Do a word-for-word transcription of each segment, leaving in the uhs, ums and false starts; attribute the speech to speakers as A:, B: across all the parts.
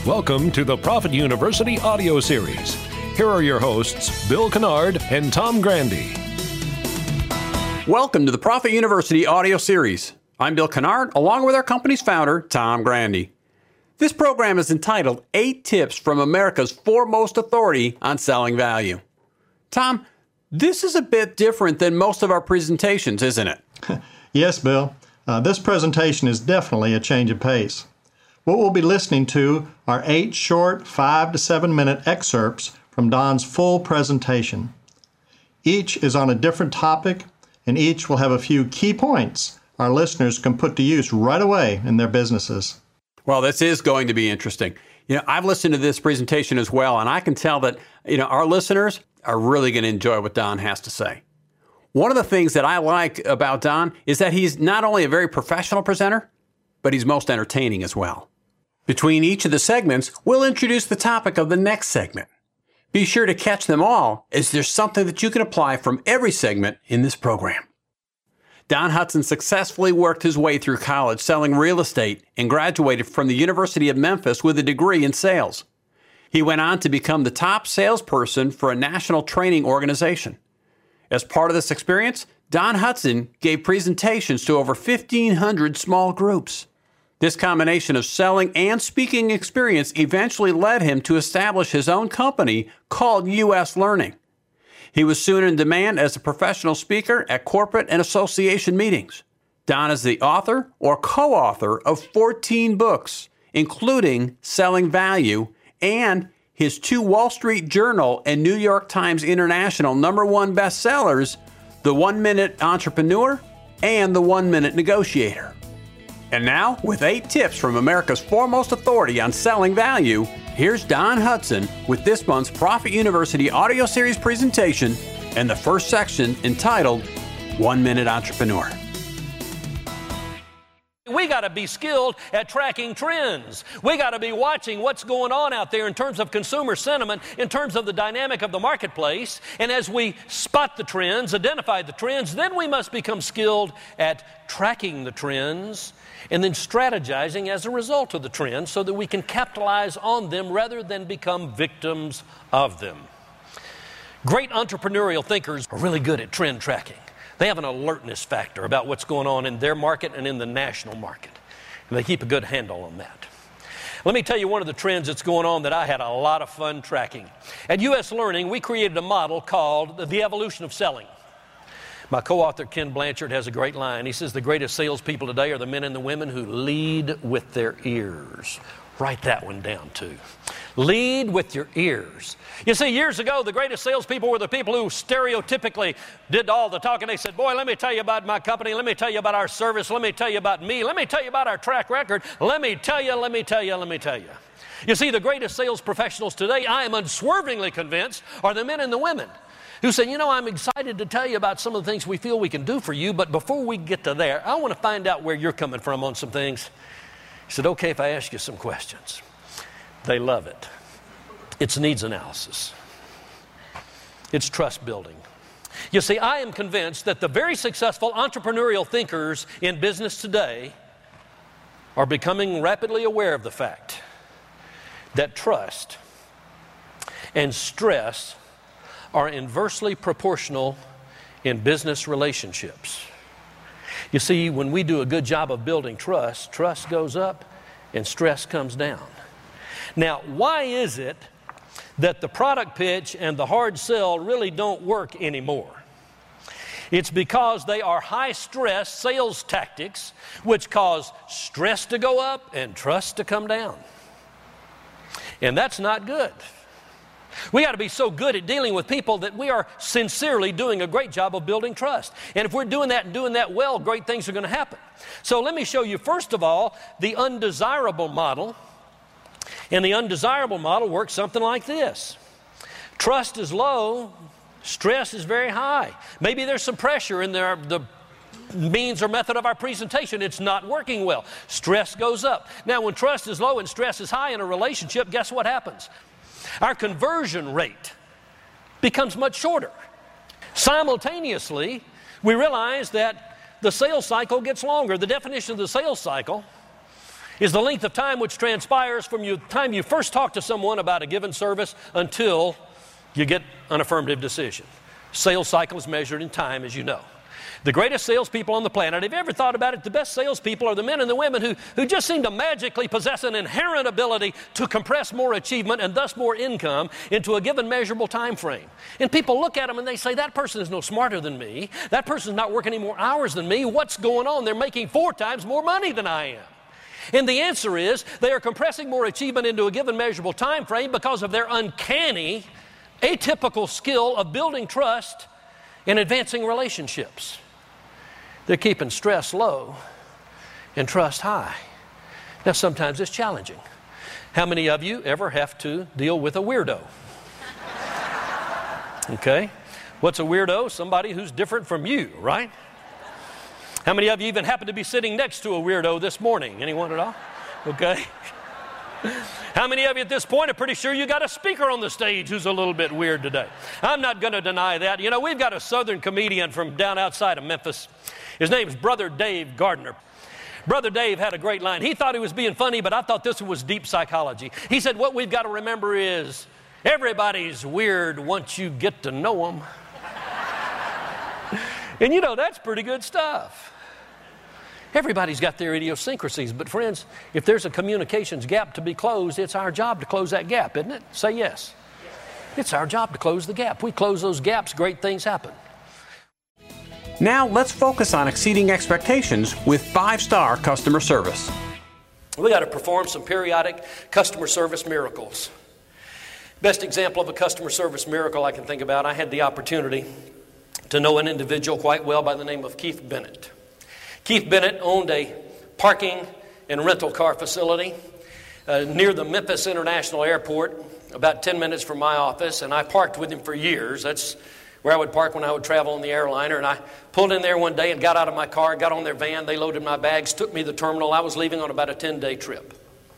A: Welcome to the Profit University audio series. Here are your hosts, Bill Kennard and Tom Grandy.
B: Welcome to the Profit University audio series. I'm Bill Kennard, along with our company's founder, Tom Grandy. This program is entitled Eight Tips from America's Foremost Authority on Selling Value. Tom, this is a bit different than most of our presentations, isn't it?
C: Yes, Bill. Uh, this presentation is definitely a change of pace. What we'll be listening to are eight short five to seven minute excerpts from Don's full presentation. Each is on a different topic, and each will have a few key points our listeners can put to use right away in their businesses.
B: Well, this is going to be interesting. You know, I've listened to this presentation as well, and I can tell that, you know, our listeners are really going to enjoy what Don has to say. One of the things that I like about Don is that he's not only a very professional presenter, but he's most entertaining as well. Between each of the segments, we'll introduce the topic of the next segment. Be sure to catch them all, as there's something that you can apply from every segment in this program. Don Hutson successfully worked his way through college selling real estate and graduated from the University of Memphis with a degree in sales. He went on to become the top salesperson for a national training organization. As part of this experience, Don Hutson gave presentations to over fifteen hundred small groups. This combination of selling and speaking experience eventually led him to establish his own company called U S Learning. He was soon in demand as a professional speaker at corporate and association meetings. Don is the author or co-author of fourteen books, including Selling Value and his two Wall Street Journal and New York Times International number one bestsellers, The One-Minute Entrepreneur and The One-Minute Negotiator. And now, with eight tips from America's foremost authority on selling value, here's Don Hutson with this month's Profit University audio series presentation and the first section entitled One Minute Entrepreneur.
D: We got to be skilled at tracking trends. We got to be watching what's going on out there in terms of consumer sentiment, in terms of the dynamic of the marketplace. And as we spot the trends, identify the trends, then we must become skilled at tracking the trends and then strategizing as a result of the trends so that we can capitalize on them rather than become victims of them. Great entrepreneurial thinkers are really good at trend tracking. They have an alertness factor about what's going on in their market and in the national market. And they keep a good handle on that. Let me tell you one of the trends that's going on that I had a lot of fun tracking. At U S Learning, we created a model called The Evolution of Selling. My co-author, Ken Blanchard, has a great line. He says, the greatest salespeople today are the men and the women who lead with their ears. Write that one down, too. Lead with your ears. You see, years ago, the greatest salespeople were the people who stereotypically did all the talking. They said, boy, let me tell you about my company. Let me tell you about our service. Let me tell you about me. Let me tell you about our track record. Let me tell you, let me tell you, let me tell you. You see, the greatest sales professionals today, I am unswervingly convinced, are the men and the women who said, you know, I'm excited to tell you about some of the things we feel we can do for you, but before we get to there, I want to find out where you're coming from on some things. He said, okay, if I ask you some questions. They love it. It's needs analysis. It's trust building. You see, I am convinced that the very successful entrepreneurial thinkers in business today are becoming rapidly aware of the fact that trust and stress are inversely proportional in business relationships. You see, when we do a good job of building trust, trust goes up and stress comes down. Now, why is it that the product pitch and the hard sell really don't work anymore? It's because they are high-stress sales tactics which cause stress to go up and trust to come down. And that's not good. We got to be so good at dealing with people that we are sincerely doing a great job of building trust. And if we're doing that and doing that well, great things are going to happen. So let me show you, first of all, the undesirable model. And the undesirable model works something like this. Trust is low, stress is very high. Maybe there's some pressure in there, the means or method of our presentation. It's not working well. Stress goes up. Now, when trust is low and stress is high in a relationship, guess what happens? Our conversion rate becomes much shorter. Simultaneously, we realize that the sales cycle gets longer. The definition of the sales cycle is the length of time which transpires from the time you first talk to someone about a given service until you get an affirmative decision. Sales cycle is measured in time, as you know. The greatest salespeople on the planet, have you ever thought about it? The best salespeople are the men and the women who, who just seem to magically possess an inherent ability to compress more achievement and thus more income into a given measurable time frame. And people look at them and they say, that person is no smarter than me. That person's not working any more hours than me. What's going on? They're making four times more money than I am. And the answer is they are compressing more achievement into a given measurable time frame because of their uncanny, atypical skill of building trust and advancing relationships. They're keeping stress low and trust high. Now, sometimes it's challenging. How many of you ever have to deal with a weirdo? Okay? What's a weirdo? Somebody who's different from you, right? How many of you even happen to be sitting next to a weirdo this morning? Anyone at all? Okay. How many of you at this point are pretty sure you got a speaker on the stage who's a little bit weird today? I'm not going to deny that. You know, we've got a southern comedian from down outside of Memphis. His name's Brother Dave Gardner. Brother Dave had a great line. He thought he was being funny, but I thought this was deep psychology. He said, what we've got to remember is everybody's weird once you get to know them. And you know, that's pretty good stuff. Everybody's got their idiosyncrasies, but friends, if there's a communications gap to be closed, it's our job to close that gap, isn't it? Say yes. It's our job to close the gap. We close those gaps, great things happen.
B: Now let's focus on exceeding expectations with five-star customer service.
D: We got to perform some periodic customer service miracles. Best example of a customer service miracle I can think about, I had the opportunity to know an individual quite well by the name of Keith Bennett. Keith Bennett owned a parking and rental car facility uh, near the Memphis International Airport, about ten minutes from my office, and I parked with him for years. That's where I would park when I would travel on the airliner, and I pulled in there one day and got out of my car, got on their van, they loaded my bags, took me to the terminal. I was leaving on about a ten-day trip.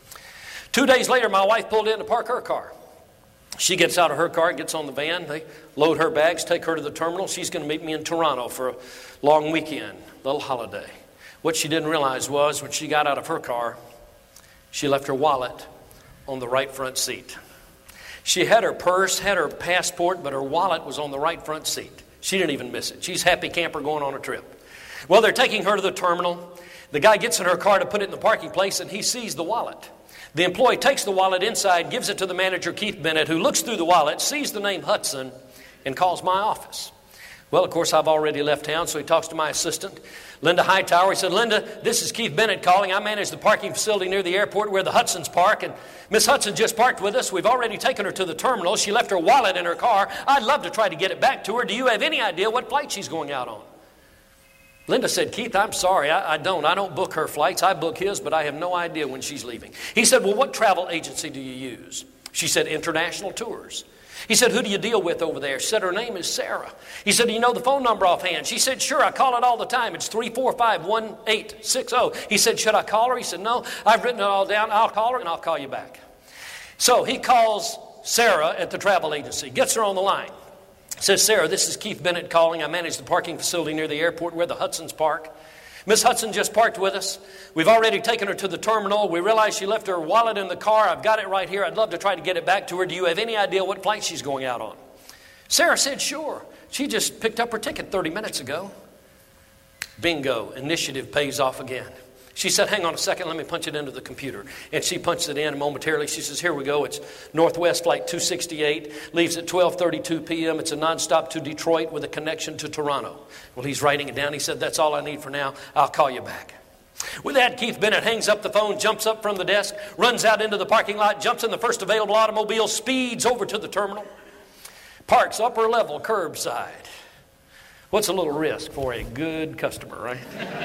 D: Two days later, my wife pulled in to park her car. She gets out of her car, gets on the van, they load her bags, take her to the terminal. She's going to meet me in Toronto for a long weekend, little holiday. What she didn't realize was when she got out of her car, she left her wallet on the right front seat. She had her purse, had her passport, but her wallet was on the right front seat. She didn't even miss it. She's a happy camper going on a trip. Well, they're taking her to the terminal. The guy gets in her car to put it in the parking place, and he sees the wallet. The employee takes the wallet inside, gives it to the manager, Keith Bennett, who looks through the wallet, sees the name Hudson, and calls my office. Well, of course, I've already left town, so he talks to my assistant, Linda Hightower. He said, Linda, this is Keith Bennett calling. I manage the parking facility near the airport where the Hudsons park, and Miss Hudson just parked with us. We've already taken her to the terminal. She left her wallet in her car. I'd love to try to get it back to her. Do you have any idea what flight she's going out on? Linda said, Keith, I'm sorry, I, I don't. I don't book her flights. I book his, but I have no idea when she's leaving. He said, well, what travel agency do you use? She said, International Tours. He said, who do you deal with over there? She said, her name is Sarah. He said, do you know the phone number offhand? She said, sure, I call it all the time. It's three four five, one eight six zero. He said, should I call her? He said, no, I've written it all down. I'll call her and I'll call you back. So he calls Sarah at the travel agency, gets her on the line. Says, Sarah, this is Keith Bennett calling. I manage the parking facility near the airport where the Hudsons park. Miss Hudson just parked with us. We've already taken her to the terminal. We realize she left her wallet in the car. I've got it right here. I'd love to try to get it back to her. Do you have any idea what flight she's going out on? Sarah said, sure. She just picked up her ticket thirty minutes ago. Bingo. Initiative pays off again. She said, hang on a second, let me punch it into the computer. And she punched it in, and momentarily she says, here we go. It's Northwest Flight two sixty-eight, leaves at twelve thirty-two p.m. It's a nonstop to Detroit with a connection to Toronto. Well, he's writing it down. He said, that's all I need for now. I'll call you back. With that, Keith Bennett hangs up the phone, jumps up from the desk, runs out into the parking lot, jumps in the first available automobile, speeds over to the terminal, parks upper level curbside. What's a little risk for a good customer, right?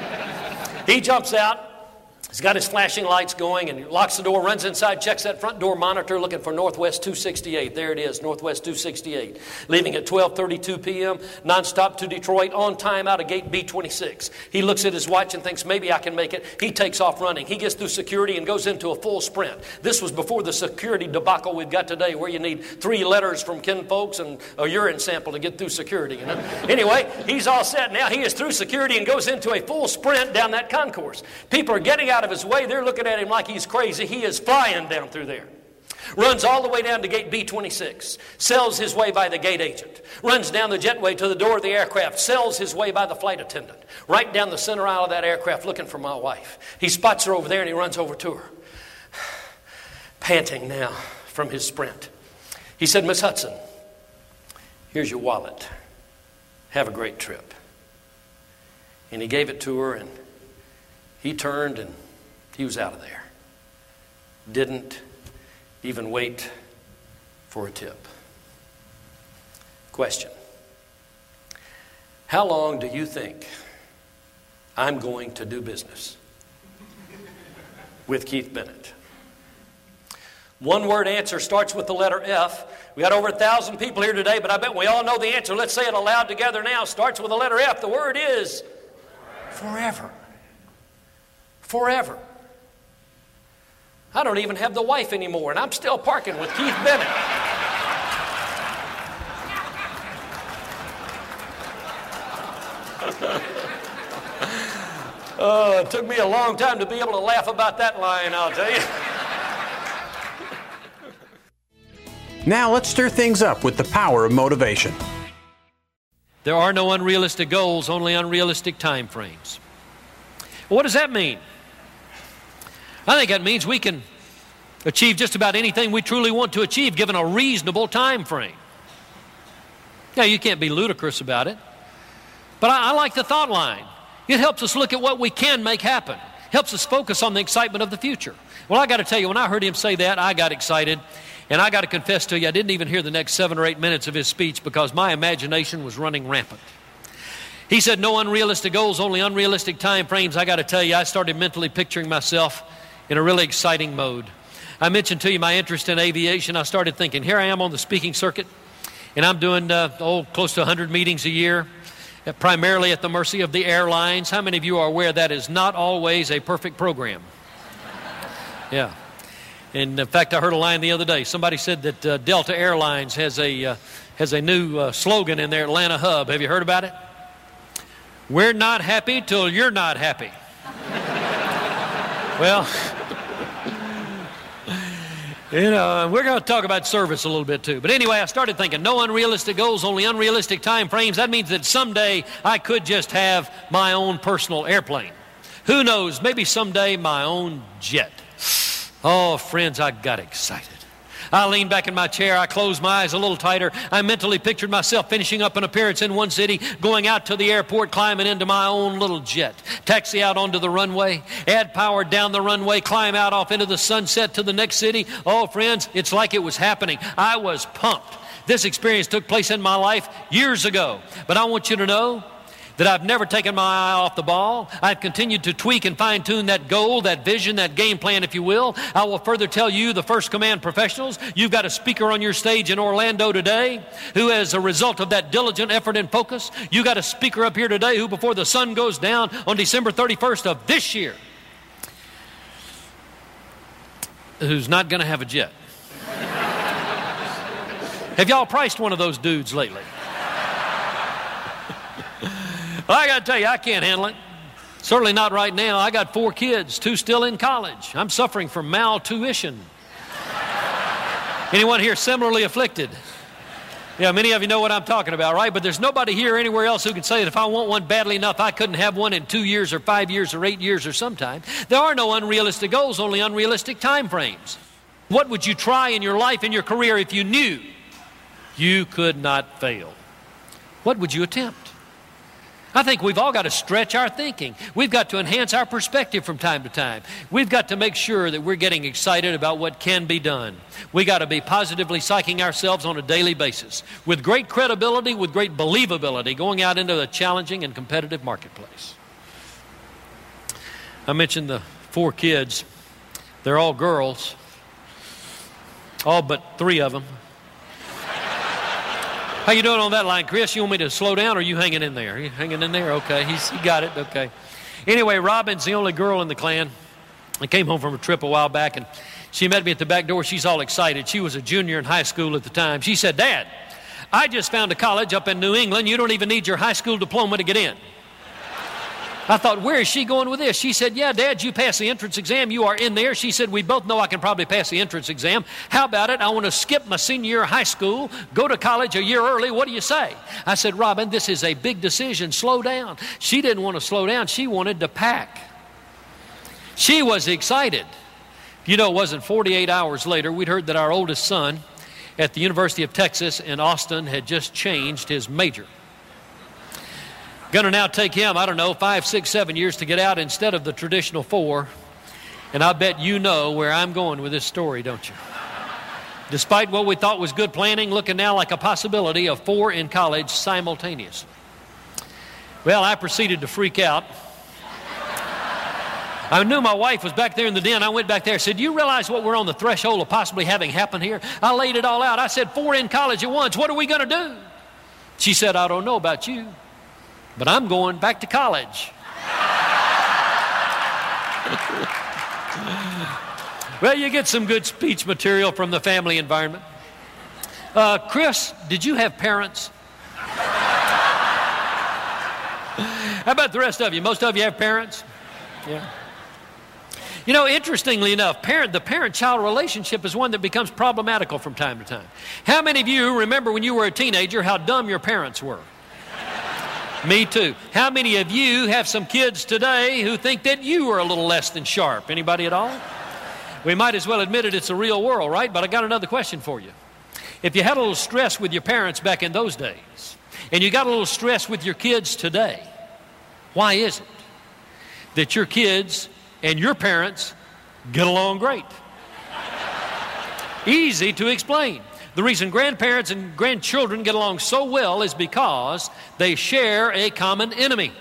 D: He jumps out. He's got his flashing lights going and locks the door, runs inside, checks that front door monitor, looking for Northwest two sixty-eight. There it is, Northwest two sixty-eight. Leaving at twelve thirty-two p.m., nonstop to Detroit, on time out of gate B twenty-six. He looks at his watch and thinks, maybe I can make it. He takes off running. He gets through security and goes into a full sprint. This was before the security debacle we've got today, where you need three letters from kin folks and a urine sample to get through security. You know? Anyway, he's all set now. He is through security and goes into a full sprint down that concourse. People are getting out out of his way. They're looking at him like he's crazy. He is flying down through there. Runs all the way down to gate B twenty-six. Sells his way by the gate agent. Runs down the jetway to the door of the aircraft. Sells his way by the flight attendant. Right down the center aisle of that aircraft looking for my wife. He spots her over there and he runs over to her. Panting now from his sprint. He said, Miss Hudson, here's your wallet. Have a great trip. And he gave it to her, and he turned and he was out of there. Didn't even wait for a tip. Question. How long do you think I'm going to do business with Keith Bennett? One word answer starts with the letter F. We got over a thousand people here today, but I bet we all know the answer. Let's say it aloud together now. Starts with the letter F. The word is forever. Forever. I don't even have the wife anymore, and I'm still parking with Keith Bennett. Oh, it took me a long time to be able to laugh about that line, I'll tell you.
B: Now let's stir things up with the power of motivation.
D: There are no unrealistic goals, only unrealistic time frames. Well, what does that mean? I think that means we can achieve just about anything we truly want to achieve given a reasonable time frame. Now, you can't be ludicrous about it, but I, I like the thought line. It helps us look at what we can make happen. Helps us focus on the excitement of the future. Well, I got to tell you, when I heard him say that, I got excited. And I got to confess to you, I didn't even hear the next seven or eight minutes of his speech because my imagination was running rampant. He said, no unrealistic goals, only unrealistic time frames. I got to tell you, I started mentally picturing myself in a really exciting mode. I mentioned to you my interest in aviation. I started thinking, here I am on the speaking circuit, and I'm doing uh, oh, close to one hundred meetings a year, uh, primarily at the mercy of the airlines. How many of you are aware that is not always a perfect program? Yeah. And in fact, I heard a line the other day. Somebody said that uh, Delta Airlines has a uh, has a new uh, slogan in their Atlanta hub. Have you heard about it? We're not happy till you're not happy. Well, you know, we're going to talk about service a little bit too. But anyway, I started thinking, no unrealistic goals, only unrealistic time frames. That means that someday I could just have my own personal airplane. Who knows? Maybe someday my own jet. Oh, friends, I got excited. I leaned back in my chair. I closed my eyes a little tighter. I mentally pictured myself finishing up an appearance in one city, going out to the airport, climbing into my own little jet, taxi out onto the runway, add power down the runway, climb out off into the sunset to the next city. Oh, friends, it's like it was happening. I was pumped. This experience took place in my life years ago. But I want you to know that I've never taken my eye off the ball. I've continued to tweak and fine-tune that goal, that vision, that game plan, if you will. I will further tell you, the First Command professionals, you've got a speaker on your stage in Orlando today who, as a result of that diligent effort and focus, you got a speaker up here today who, before the sun goes down on December thirty-first of this year, who's not going to have a jet. Have y'all priced one of those dudes lately? Well, I got to tell you, I can't handle it. Certainly not right now. I got four kids, two still in college. I'm suffering from maltuition. Anyone here similarly afflicted? Yeah, many of you know what I'm talking about, right? But there's nobody here or anywhere else who can say that if I want one badly enough, I couldn't have one in two years or five years or eight years or sometime. There are no unrealistic goals, only unrealistic time frames. What would you try in your life, in your career, if you knew you could not fail? What would you attempt? I think we've all got to stretch our thinking. We've got to enhance our perspective from time to time. We've got to make sure that we're getting excited about what can be done. We've got to be positively psyching ourselves on a daily basis with great credibility, with great believability, going out into a challenging and competitive marketplace. I mentioned the four kids. They're all girls, all but three of them. How you doing on that line, Chris? You want me to slow down, or are you hanging in there? Are you hanging in there? Okay, he's, he got it. Okay. Anyway, Robin's the only girl in the clan. I came home from a trip a while back, and she met me at the back door. She's all excited. She was a junior in high school at the time. She said, Dad, I just found a college up in New England. You don't even need your high school diploma to get in. I thought, where is she going with this? She said, yeah, Dad, you passed the entrance exam. You are in there. She said, we both know I can probably pass the entrance exam. How about it? I want to skip my senior year of high school, go to college a year early. What do you say? I said, Robin, this is a big decision. Slow down. She didn't want to slow down. She wanted to pack. She was excited. You know, it wasn't forty-eight hours later, we'd heard that our oldest son at the University of Texas in Austin had just changed his major. Going to now take him, I don't know, five, six, seven years to get out instead of the traditional four. And I bet you know where I'm going with this story, don't you? Despite what we thought was good planning, looking now like a possibility of four in college simultaneously. Well, I proceeded to freak out. I knew my wife was back there in the den. I went back there and said, do you realize what we're on the threshold of possibly having happen here? I laid it all out. I said, four in college at once. What are we going to do? She said, I don't know about you, but I'm going back to college. Well, you get some good speech material from the family environment. Uh, Chris, did you have parents? How about the rest of you? Most of you have parents? Yeah. You know, interestingly enough, parent, the parent-child relationship is one that becomes problematical from time to time. How many of you remember when you were a teenager how dumb your parents were? Me too. How many of you have some kids today who think that you are a little less than sharp? Anybody at all? We might as well admit it, it's a real world, right? But I got another question for you. If you had a little stress with your parents back in those days, and you got a little stress with your kids today, why is it that your kids and your parents get along great? Easy to explain. The reason grandparents and grandchildren get along so well is because they share a common enemy.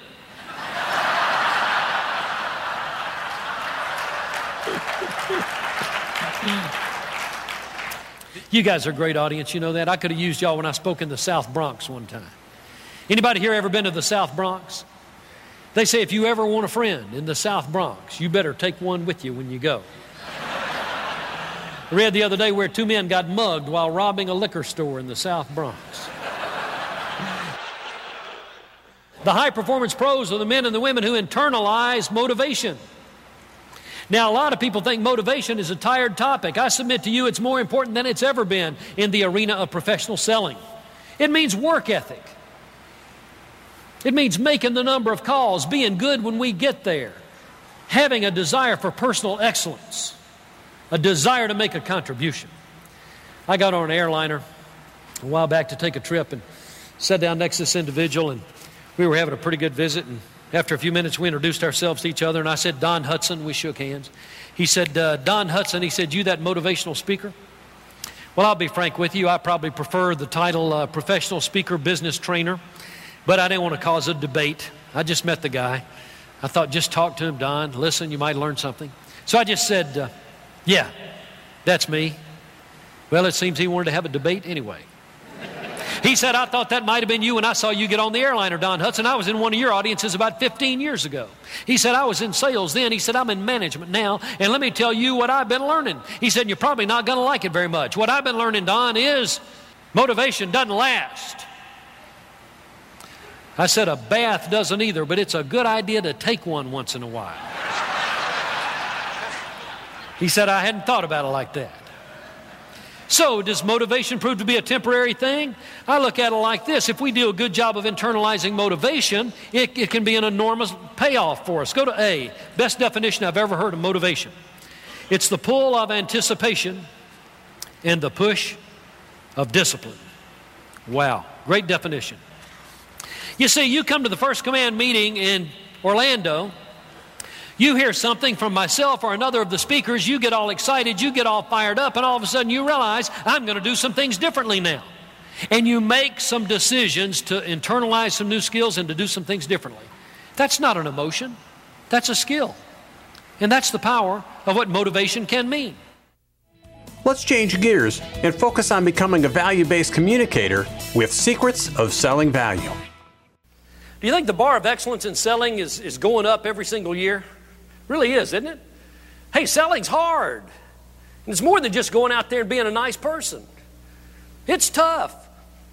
D: You guys are a great audience, you know that. I could have used y'all when I spoke in the South Bronx one time. Anybody here ever been to the South Bronx? They say if you ever want a friend in the South Bronx, you better take one with you when you go. I read the other day where two men got mugged while robbing a liquor store in the South Bronx. The high-performance pros are the men and the women who internalize motivation. Now, a lot of people think motivation is a tired topic. I submit to you it's more important than it's ever been in the arena of professional selling. It means work ethic. It means making the number of calls, being good when we get there, having a desire for personal excellence, a desire to make a contribution. I got on an airliner a while back to take a trip and sat down next to this individual, and we were having a pretty good visit. And after a few minutes, we introduced ourselves to each other, and I said, Don Hudson. We shook hands. He said, uh, Don Hudson, he said, you that motivational speaker? Well, I'll be frank with you. I probably prefer the title uh, professional speaker, business trainer, but I didn't want to cause a debate. I just met the guy. I thought, just talk to him, Don. Listen, you might learn something. So I just said, uh, yeah, that's me. Well, it seems he wanted to have a debate anyway. He said, I thought that might have been you when I saw you get on the airliner, Don Hudson. I was in one of your audiences about fifteen years ago. He said, I was in sales then. He said, I'm in management now. And let me tell you what I've been learning. He said, you're probably not going to like it very much. What I've been learning, Don, is motivation doesn't last. I said, a bath doesn't either, but it's a good idea to take one once in a while. He said, I hadn't thought about it like that. So, does motivation prove to be a temporary thing? I look at it like this. If we do a good job of internalizing motivation, it, it can be an enormous payoff for us. Go to A, best definition I've ever heard of motivation. It's the pull of anticipation and the push of discipline. Wow, great definition. You see, you come to the First Command meeting in Orlando, you hear something from myself or another of the speakers, you get all excited, you get all fired up, and all of a sudden you realize, I'm going to do some things differently now. And you make some decisions to internalize some new skills and to do some things differently. That's not an emotion, that's a skill. And that's the power of what motivation can mean.
B: Let's change gears and focus on becoming a value-based communicator with Secrets of Selling Value.
D: Do you think the bar of excellence in selling is, is going up every single year? Really is, isn't it? Hey, selling's hard. And it's more than just going out there and being a nice person. It's tough.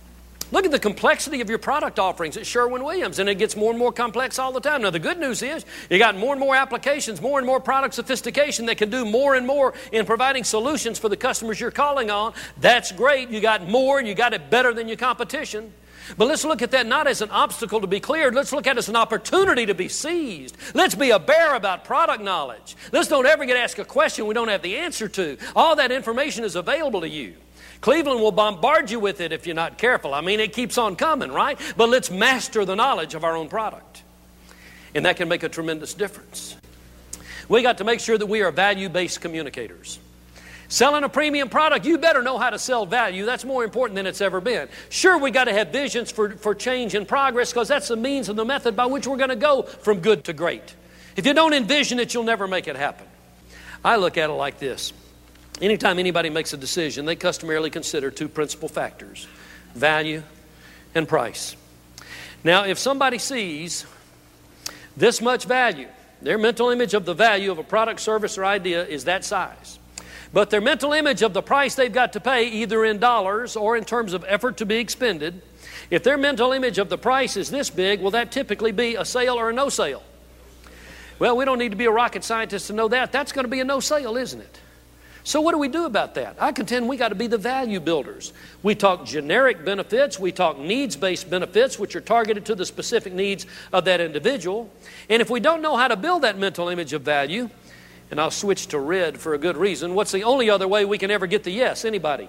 D: Look at the complexity of your product offerings at Sherwin-Williams, and it gets more and more complex all the time. Now, the good news is you got more and more applications, more and more product sophistication that can do more and more in providing solutions for the customers you're calling on. That's great. You got more, and you got it better than your competition. But let's look at that not as an obstacle to be cleared. Let's look at it as an opportunity to be seized. Let's be a bear about product knowledge. Let's don't ever get asked a question we don't have the answer to. All that information is available to you. Cleveland will bombard you with it if you're not careful. I mean, it keeps on coming, right? But let's master the knowledge of our own product. And that can make a tremendous difference. We got to make sure that we are value-based communicators. Selling a premium product, you better know how to sell value. That's more important than it's ever been. Sure, we got to have visions for, for change and progress, because that's the means and the method by which we're going to go from good to great. If you don't envision it, you'll never make it happen. I look at it like this. Anytime anybody makes a decision, they customarily consider two principal factors: value and price. Now, if somebody sees this much value, their mental image of the value of a product, service, or idea is that size. But their mental image of the price they've got to pay, either in dollars or in terms of effort to be expended, if their mental image of the price is this big, will that typically be a sale or a no sale? Well, we don't need to be a rocket scientist to know that. That's going to be a no sale, isn't it? So what do we do about that? I contend we got to be the value builders. We talk generic benefits. We talk needs-based benefits, which are targeted to the specific needs of that individual. And if we don't know how to build that mental image of value, and I'll switch to red for a good reason, what's the only other way we can ever get the yes? Anybody?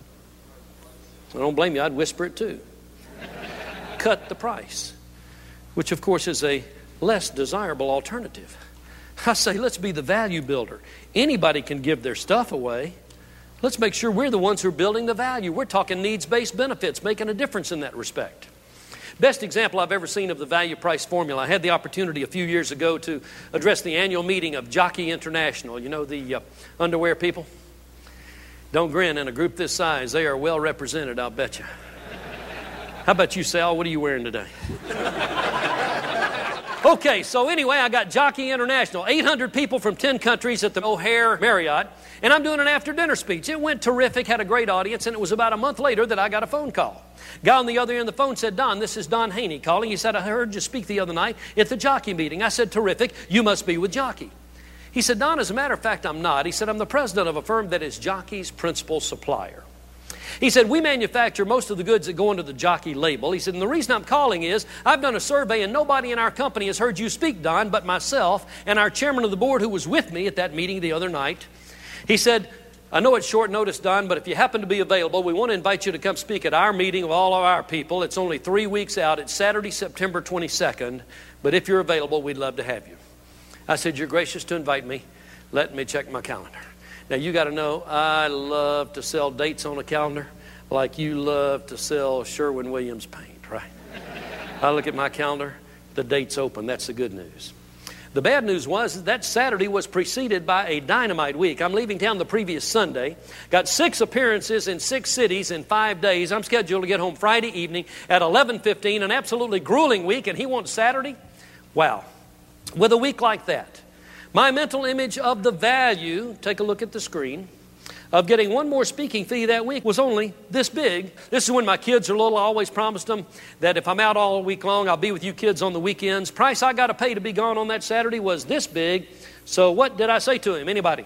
D: I don't blame you. I'd whisper it too. Cut the price, which of course is a less desirable alternative. I say, let's be the value builder. Anybody can give their stuff away. Let's make sure we're the ones who are building the value. We're talking needs-based benefits, making a difference in that respect. Best example I've ever seen of the value price formula. I had the opportunity a few years ago to address the annual meeting of Jockey International. You know, the uh, underwear people? Don't grin. In a group this size, they are well represented, I'll bet you. How about you, Sal? What are you wearing today? Okay, so anyway, I got Jockey International, eight hundred people from ten countries at the O'Hare Marriott, and I'm doing an after-dinner speech. It went terrific, had a great audience, and it was about a month later that I got a phone call. Guy on the other end of the phone said, Don, this is Don Haney calling. He said, I heard you speak the other night at the Jockey meeting. I said, terrific, you must be with Jockey. He said, Don, as a matter of fact, I'm not. He said, I'm the president of a firm that is Jockey's principal supplier. He said, we manufacture most of the goods that go under the Jockey label. He said, and the reason I'm calling is I've done a survey and nobody in our company has heard you speak, Don, but myself and our chairman of the board who was with me at that meeting the other night. He said, I know it's short notice, Don, but if you happen to be available, we want to invite you to come speak at our meeting of all of our people. It's only three weeks out. It's Saturday, September twenty-second. But if you're available, we'd love to have you. I said, you're gracious to invite me. Let me check my calendar. Now, you got to know, I love to sell dates on a calendar like you love to sell Sherwin-Williams paint, right? I look at my calendar, the date's open. That's the good news. The bad news was that Saturday was preceded by a dynamite week. I'm leaving town the previous Sunday. Got six appearances in six cities in five days. I'm scheduled to get home Friday evening at eleven fifteen, an absolutely grueling week, and he wants Saturday? Wow. With a week like that, my mental image of the value, take a look at the screen, of getting one more speaking fee that week was only this big. This is when my kids are little. I always promised them that if I'm out all week long, I'll be with you kids on the weekends. Price I got to pay to be gone on that Saturday was this big. So what did I say to him? Anybody?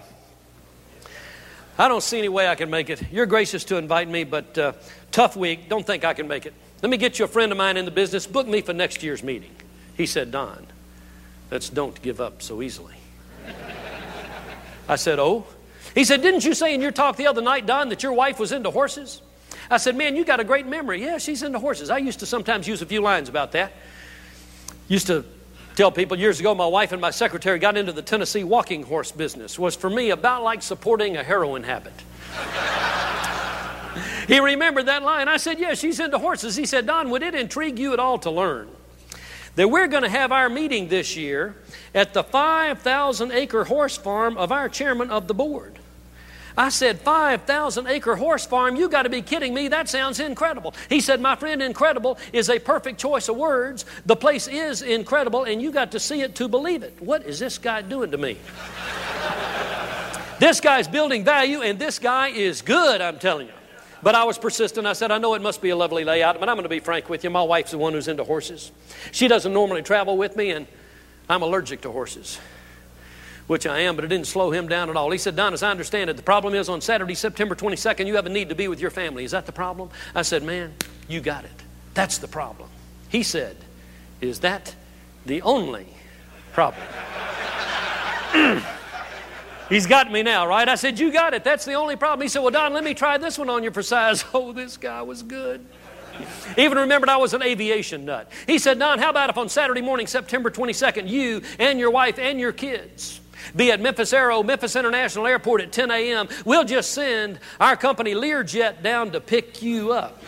D: I don't see any way I can make it. You're gracious to invite me, but uh, tough week. Don't think I can make it. Let me get you a friend of mine in the business. Book me for next year's meeting. He said, Don, let's don't give up so easily. I said, oh? He said, didn't you say in your talk the other night, Don, that your wife was into horses? I said, man, you got a great memory. Yeah, she's into horses. I used to sometimes use a few lines about that. Used to tell people years ago my wife and my secretary got into the Tennessee walking horse business. Was for me about like supporting a heroin habit. He remembered that line. I said, yeah, she's into horses. He said, Don, would it intrigue you at all to learn that we're going to have our meeting this year at the five thousand acre horse farm of our chairman of the board? I said, five thousand acre horse farm? You got to be kidding me. That sounds incredible. He said, my friend, incredible is a perfect choice of words. The place is incredible, and you got to see it to believe it. What is this guy doing to me? This guy's building value, and this guy is good, I'm telling you. But I was persistent. I said, I know it must be a lovely layout, but I'm going to be frank with you. My wife's the one who's into horses. She doesn't normally travel with me, and I'm allergic to horses, which I am, but it didn't slow him down at all. He said, Don, as I understand it, the problem is on Saturday, September twenty-second, you have a need to be with your family. Is that the problem? I said, man, you got it. That's the problem. He said, is that the only problem? He's got me now, right? I said, you got it. That's the only problem. He said, well, Don, let me try this one on you for size. Oh, this guy was good. Even remembered I was an aviation nut. He said, Don, how about if on Saturday morning, September twenty-second, you and your wife and your kids be at Memphis Aero, Memphis International Airport at ten a.m. We'll just send our company Learjet down to pick you up.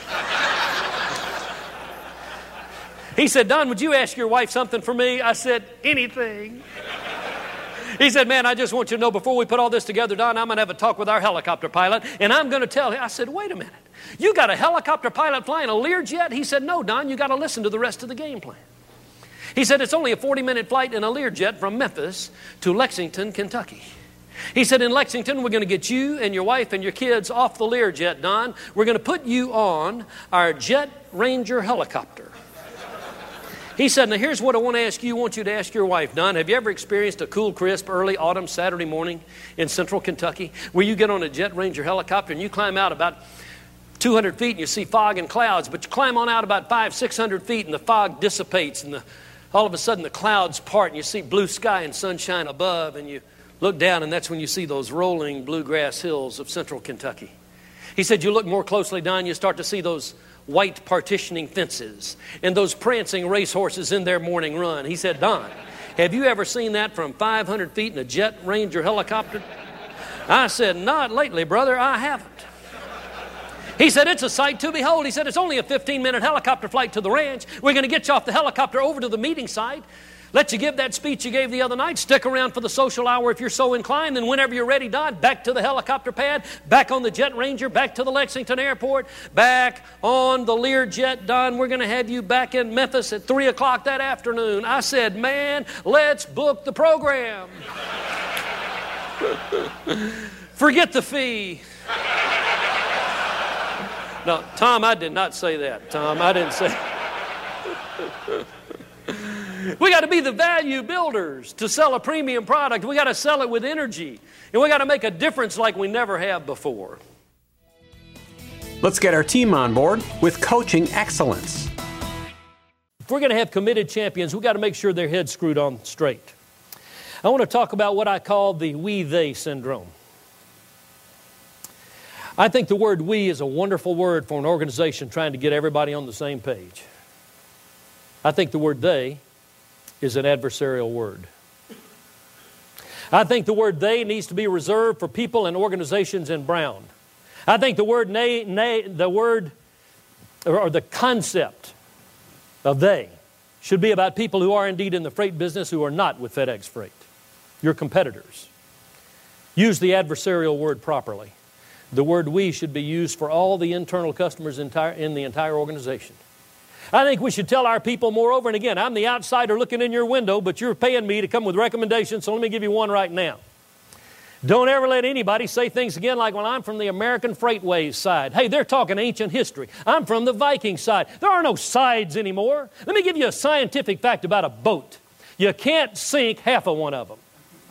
D: He said, Don, would you ask your wife something for me? I said, anything. He said, man, I just want you to know before we put all this together, Don, I'm going to have a talk with our helicopter pilot, and I'm going to tell him. I said, wait a minute. You got a helicopter pilot flying a Learjet? He said, no, Don, you got to listen to the rest of the game plan. He said, it's only a forty-minute flight in a Learjet from Memphis to Lexington, Kentucky. He said, in Lexington, we're going to get you and your wife and your kids off the Learjet, Don. We're going to put you on our Jet Ranger helicopter. He said, now here's what I want to ask you. I want you to ask your wife, Don, have you ever experienced a cool, crisp, early autumn Saturday morning in central Kentucky where you get on a Jet Ranger helicopter and you climb out about two hundred feet and you see fog and clouds, but you climb on out about five, six hundred feet and the fog dissipates and the, all of a sudden the clouds part and you see blue sky and sunshine above and you look down and that's when you see those rolling bluegrass hills of central Kentucky. He said, you look more closely, Don, you start to see those white partitioning fences and those prancing racehorses in their morning run. He said, Don, have you ever seen that from five hundred feet in a Jet Ranger helicopter? I said, not lately, brother, I haven't. He said, it's a sight to behold. He said, it's only a fifteen-minute helicopter flight to the ranch. We're going to get you off the helicopter over to the meeting site, let you give that speech you gave the other night, stick around for the social hour if you're so inclined, then whenever you're ready, Don, back to the helicopter pad, back on the Jet Ranger, back to the Lexington Airport, back on the Learjet, Don. We're going to have you back in Memphis at three o'clock that afternoon. I said, man, let's book the program. Forget the fee. No, Tom, I did not say that. Tom, I didn't say We got to be the value builders to sell a premium product. We got to sell it with energy. And we got to make a difference like we never have before.
B: Let's get our team on board with coaching excellence.
D: If we're going to have committed champions, we got to make sure their head's screwed on straight. I want to talk about what I call the we-they syndrome. I think the word we is a wonderful word for an organization trying to get everybody on the same page. I think the word they is an adversarial word. I think the word they needs to be reserved for people and organizations in brown. I think the word nay, nay, the word or the concept of they should be about people who are indeed in the freight business who are not with FedEx Freight, your competitors. Use the adversarial word properly. The word we should be used for all the internal customers entire, in the entire organization. I think we should tell our people, moreover, and again, I'm the outsider looking in your window, but you're paying me to come with recommendations, so let me give you one right now. Don't ever let anybody say things again like, well, I'm from the American Freightways side. Hey, they're talking ancient history. I'm from the Viking side. There are no sides anymore. Let me give you a scientific fact about a boat. You can't sink half of one of them.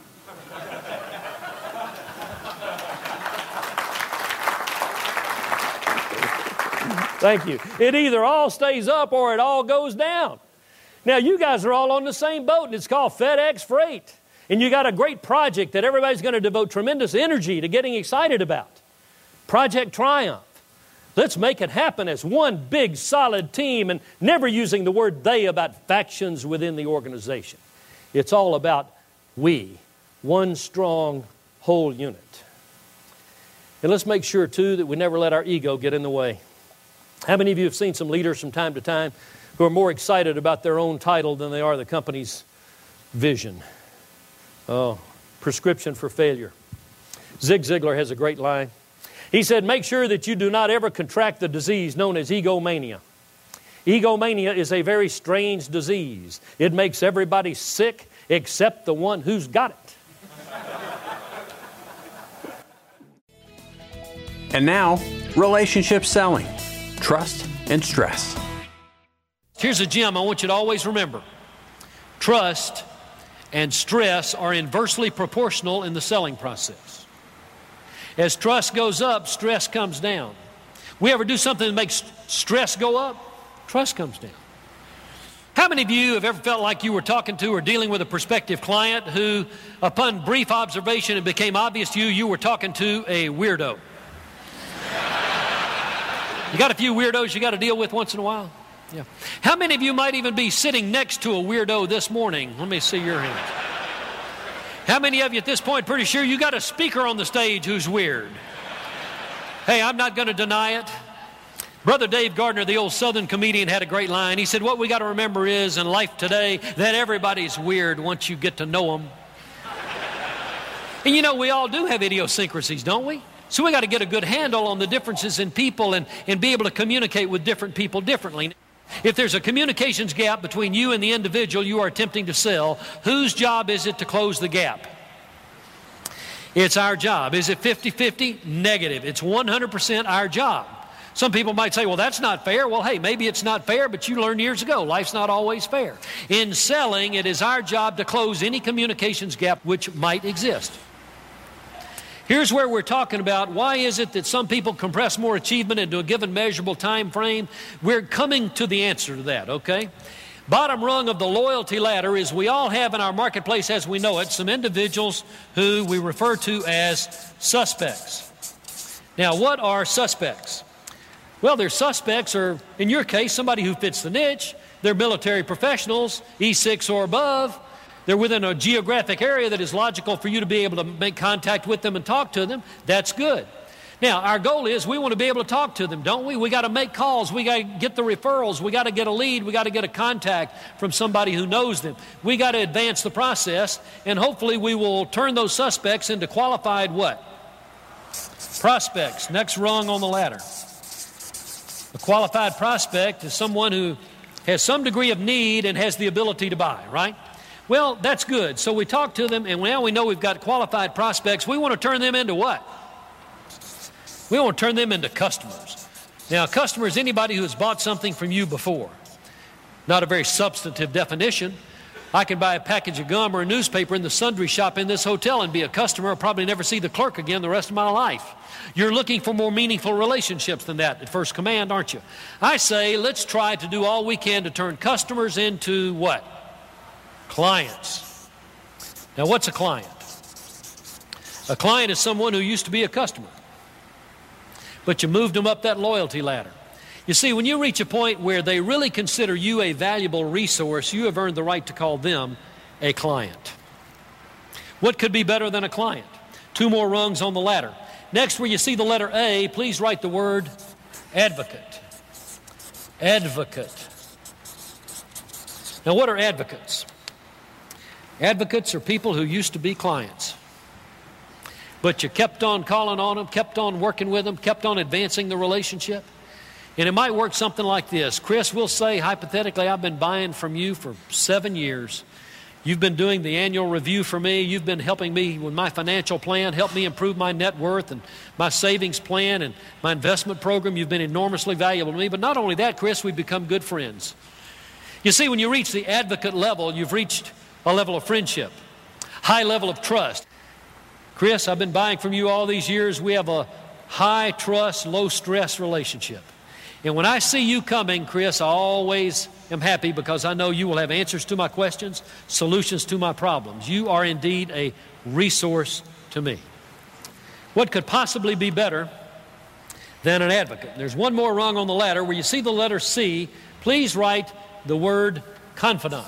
D: Thank you. It either all stays up or it all goes down. Now, you guys are all on the same boat, and it's called FedEx Freight. And you got a great project that everybody's going to devote tremendous energy to getting excited about. Project Triumph. Let's make it happen as one big, solid team and never using the word they about factions within the organization. It's all about we, one strong whole unit. And let's make sure, too, that we never let our ego get in the way. How many of you have seen some leaders from time to time who are more excited about their own title than they are the company's vision? Oh, prescription for failure. Zig Ziglar has a great line. He said, make sure that you do not ever contract the disease known as egomania. Egomania is a very strange disease. It makes everybody sick except the one who's got it.
B: And now, relationship selling, trust and stress.
D: Here's a gem I want you to always remember. Trust and stress are inversely proportional in the selling process. As trust goes up, stress comes down. We ever do something that makes stress go up? Trust comes down. How many of you have ever felt like you were talking to or dealing with a prospective client who, upon brief observation, it became obvious to you you were talking to a weirdo? You got a few weirdos you got to deal with once in a while? Yeah. How many of you might even be sitting next to a weirdo this morning? Let me see your hands. How many of you at this point pretty sure you got a speaker on the stage who's weird? Hey, I'm not going to deny it. Brother Dave Gardner, the old Southern comedian, had a great line. He said, what we got to remember is in life today that everybody's weird once you get to know them. And you know, we all do have idiosyncrasies, don't we? So we got to get a good handle on the differences in people and, and be able to communicate with different people differently. If there's a communications gap between you and the individual you are attempting to sell, whose job is it to close the gap? It's our job. Is it fifty-fifty? Negative. It's one hundred percent our job. Some people might say, well, that's not fair. Well, hey, maybe it's not fair, but you learned years ago, life's not always fair. In selling, it is our job to close any communications gap which might exist. Here's where we're talking about why is it that some people compress more achievement into a given measurable time frame. We're coming to the answer to that, okay? Bottom rung of the loyalty ladder is we all have in our marketplace as we know it some individuals who we refer to as suspects. Now, what are suspects? Well, their suspects are, in your case, somebody who fits the niche. They're military professionals, E six or above. They're within a geographic area that is logical for you to be able to make contact with them and talk to them. That's good. Now, our goal is we want to be able to talk to them, don't we? We got to make calls. We got to get the referrals. We got to get a lead. We got to get a contact from somebody who knows them. We got to advance the process, and hopefully we will turn those suspects into qualified what? Prospects. Next rung on the ladder. A qualified prospect is someone who has some degree of need and has the ability to buy, right? Well, that's good. So we talk to them, and now we know we've got qualified prospects. We want to turn them into what? We want to turn them into customers. Now, a customer is anybody who has bought something from you before. Not a very substantive definition. I can buy a package of gum or a newspaper in the sundry shop in this hotel and be a customer. I'll probably never see the clerk again the rest of my life. You're looking for more meaningful relationships than that at first command, aren't you? I say let's try to do all we can to turn customers into what? Clients. Now, what's a client? A client is someone who used to be a customer, but you moved them up that loyalty ladder. You see, when you reach a point where they really consider you a valuable resource, you have earned the right to call them a client. What could be better than a client? Two more rungs on the ladder. Next, where you see the letter A, please write the word advocate. Advocate. Now, what are advocates? Advocates are people who used to be clients, but you kept on calling on them, kept on working with them, kept on advancing the relationship. And it might work something like this. Chris, we'll say, hypothetically, I've been buying from you for seven years. You've been doing the annual review for me. You've been helping me with my financial plan, help me improve my net worth and my savings plan and my investment program. You've been enormously valuable to me. But not only that, Chris, we've become good friends. You see, when you reach the advocate level, you've reached a level of friendship, high level of trust. Chris, I've been buying from you all these years. We have a high trust, low stress relationship. And when I see you coming, Chris, I always am happy because I know you will have answers to my questions, solutions to my problems. You are indeed a resource to me. What could possibly be better than an advocate? There's one more rung on the ladder. Where you see the letter C, please write the word confidant.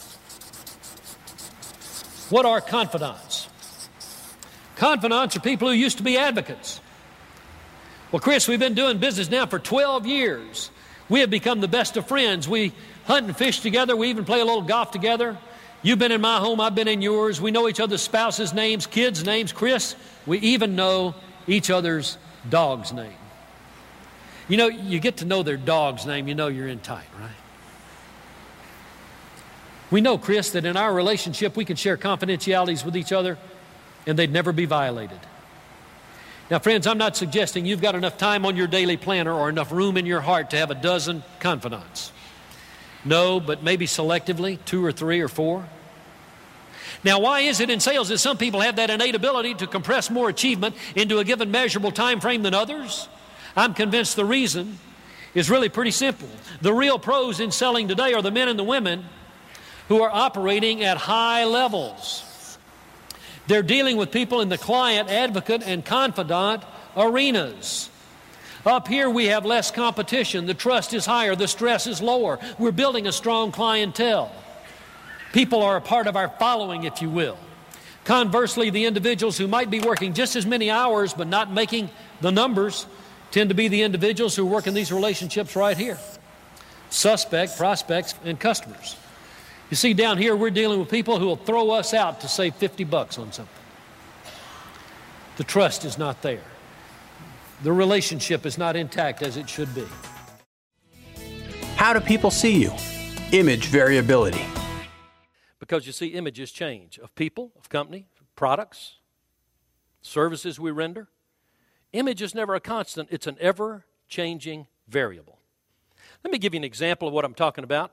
D: What are confidants? Confidants are people who used to be advocates. Well, Chris, we've been doing business now for twelve years. We have become the best of friends. We hunt and fish together. We even play a little golf together. You've been in my home. I've been in yours. We know each other's spouses' names, kids' names. Chris, we even know each other's dog's name. You know, you get to know their dog's name, you know you're in tight, right? We know, Chris, that in our relationship we can share confidentialities with each other and they'd never be violated. Now, friends, I'm not suggesting you've got enough time on your daily planner or enough room in your heart to have a dozen confidants. No, but maybe selectively, two or three or four. Now, why is it in sales that some people have that innate ability to compress more achievement into a given measurable time frame than others? I'm convinced the reason is really pretty simple. The real pros in selling today are the men and the women who are operating at high levels. They're dealing with people in the client, advocate, and confidant arenas. Up here we have less competition. The trust is higher. The stress is lower. We're building a strong clientele. People are a part of our following, if you will. Conversely, the individuals who might be working just as many hours but not making the numbers tend to be the individuals who work in these relationships right here. Suspect, prospects, and customers. You see, down here we're dealing with people who will throw us out to save fifty bucks on something. The trust is not there. The relationship is not intact as it should be.
B: How do people see you? Image variability.
D: Because you see, images change of people, of company, products, services we render. Image is never a constant. It's an ever-changing variable. Let me give you an example of what I'm talking about.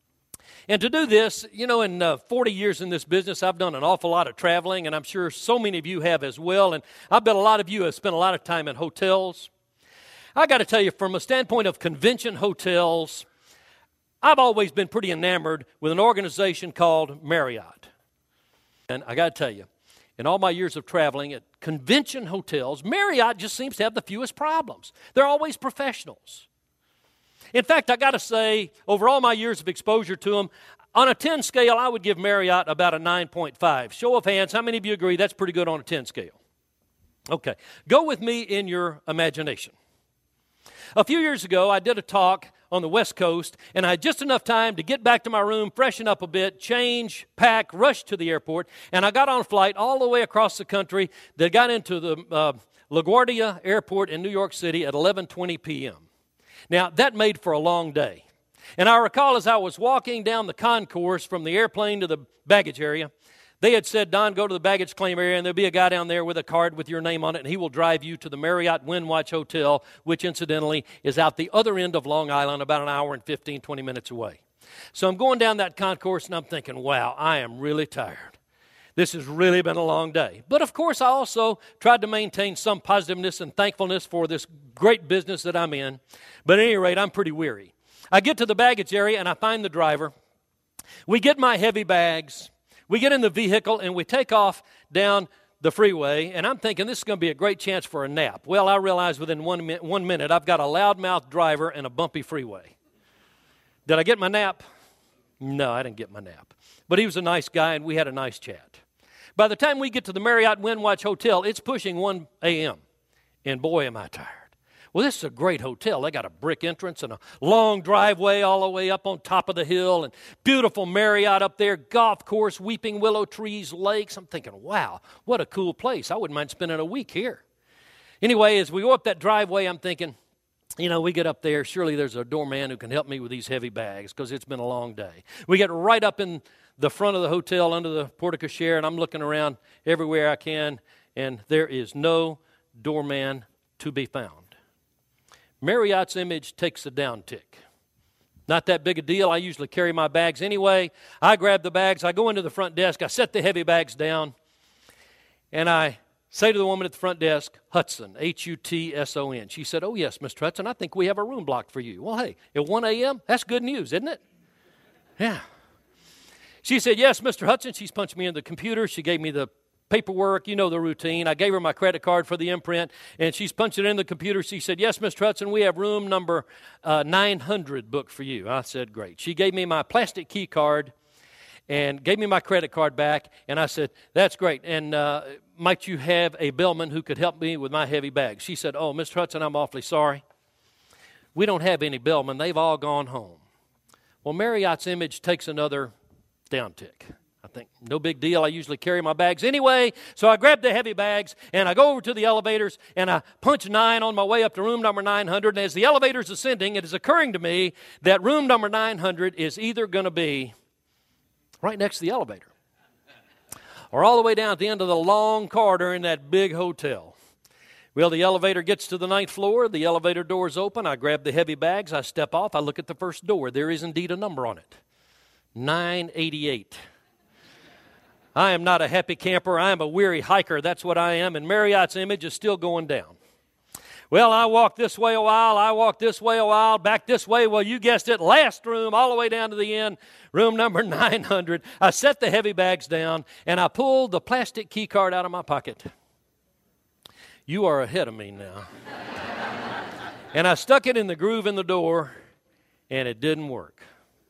D: And to do this, you know, in uh, forty years in this business, I've done an awful lot of traveling, and I'm sure so many of you have as well. And I bet a lot of you have spent a lot of time in hotels. I got to tell you, from a standpoint of convention hotels, I've always been pretty enamored with an organization called Marriott. And I got to tell you, in all my years of traveling at convention hotels, Marriott just seems to have the fewest problems. They're always professionals. In fact, I got to say, over all my years of exposure to them, on a ten scale, I would give Marriott about a nine point five. Show of hands, how many of you agree that's pretty good on a ten scale? Okay, go with me in your imagination. A few years ago, I did a talk on the West Coast, and I had just enough time to get back to my room, freshen up a bit, change, pack, rush to the airport, and I got on a flight all the way across the country that got into the uh, LaGuardia Airport in New York City at eleven twenty p.m. Now, that made for a long day. And I recall as I was walking down the concourse from the airplane to the baggage area, they had said, Don, go to the baggage claim area, and there'll be a guy down there with a card with your name on it, and he will drive you to the Marriott Windwatch Hotel, which incidentally is out the other end of Long Island, about an hour and fifteen, twenty minutes away. So I'm going down that concourse, and I'm thinking, wow, I am really tired. This has really been a long day. But of course, I also tried to maintain some positiveness and thankfulness for this great business that I'm in. But at any rate, I'm pretty weary. I get to the baggage area, and I find the driver. We get my heavy bags. We get in the vehicle, and we take off down the freeway, and I'm thinking this is going to be a great chance for a nap. Well, I realize within one, mi- one minute I've got a loudmouth driver and a bumpy freeway. Did I get my nap? No, I didn't get my nap. But he was a nice guy, and we had a nice chat. By the time we get to the Marriott Windwatch Hotel, it's pushing one a.m., and boy, am I tired. Well, this is a great hotel. They got a brick entrance and a long driveway all the way up on top of the hill, and beautiful Marriott up there, golf course, weeping willow trees, lakes. I'm thinking, wow, what a cool place. I wouldn't mind spending a week here. Anyway, as we go up that driveway, I'm thinking, you know, we get up there, surely there's a doorman who can help me with these heavy bags because it's been a long day. We get right up in the front of the hotel under the porte-cochere, and I'm looking around everywhere I can, and there is no doorman to be found. Marriott's image takes a down tick. Not that big a deal. I usually carry my bags anyway. I grab the bags. I go into the front desk. I set the heavy bags down, and I say to the woman at the front desk, Hudson, H U T S O N. She said, oh, yes, Mister Hudson, I think we have a room blocked for you. Well, hey, at one a.m., that's good news, isn't it? Yeah. She said, yes, Mister Hudson. She's punched me in the computer. She gave me the paperwork, you know the routine. I gave her my credit card for the imprint, and she's punched it in the computer. She said, yes, Mister Hudson, we have room number uh, nine hundred booked for you. I said, great. She gave me my plastic key card and gave me my credit card back, and I said, that's great, and uh, might you have a bellman who could help me with my heavy bags? She said, oh, Mister Hudson, I'm awfully sorry. We don't have any bellmen. They've all gone home. Well, Marriott's image takes another down tick. I think, no big deal. I usually carry my bags anyway. So I grab the heavy bags, and I go over to the elevators, and I punch nine on my way up to room number nine hundred. And as the elevator's ascending, it is occurring to me that room number nine hundred is either going to be right next to the elevator or all the way down at the end of the long corridor in that big hotel. Well, the elevator gets to the ninth floor. The elevator doors open. I grab the heavy bags. I step off. I look at the first door. There is indeed a number on it, nine eighty-eight. I am not a happy camper. I am a weary hiker. That's what I am. And Marriott's image is still going down. Well, I walk this way a while. I walk this way a while. Back this way. Well, you guessed it. Last room, all the way down to the end. Room number nine hundred. I set the heavy bags down, and I pulled the plastic key card out of my pocket. You are ahead of me now. And I stuck it in the groove in the door, and it didn't work.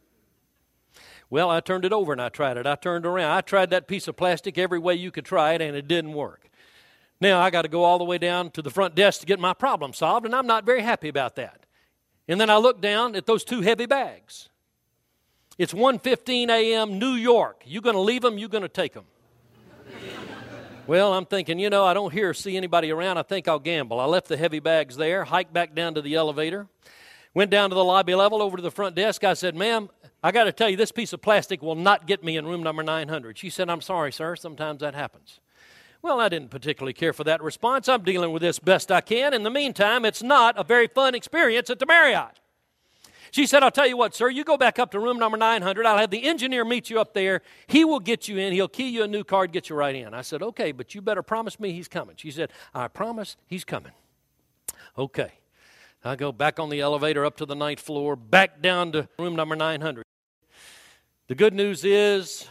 D: Well, I turned it over and I tried it. I turned around. I tried that piece of plastic every way you could try it, and it didn't work. Now, I got to go all the way down to the front desk to get my problem solved, and I'm not very happy about that. And then I look down at those two heavy bags. It's one fifteen a.m. New York. You going to leave them? You going to take them? Well, I'm thinking, you know, I don't hear or see anybody around. I think I'll gamble. I left the heavy bags there, hiked back down to the elevator, went down to the lobby level over to the front desk. I said, ma'am, I got to tell you, this piece of plastic will not get me in room number nine hundred. She said, I'm sorry, sir. Sometimes that happens. Well, I didn't particularly care for that response. I'm dealing with this best I can. In the meantime, it's not a very fun experience at the Marriott. She said, I'll tell you what, sir, you go back up to room number nine hundred. I'll have the engineer meet you up there. He will get you in. He'll key you a new card, get you right in. I said, okay, but you better promise me he's coming. She said, I promise he's coming. Okay. I go back on the elevator up to the ninth floor, back down to room number nine hundred. The good news is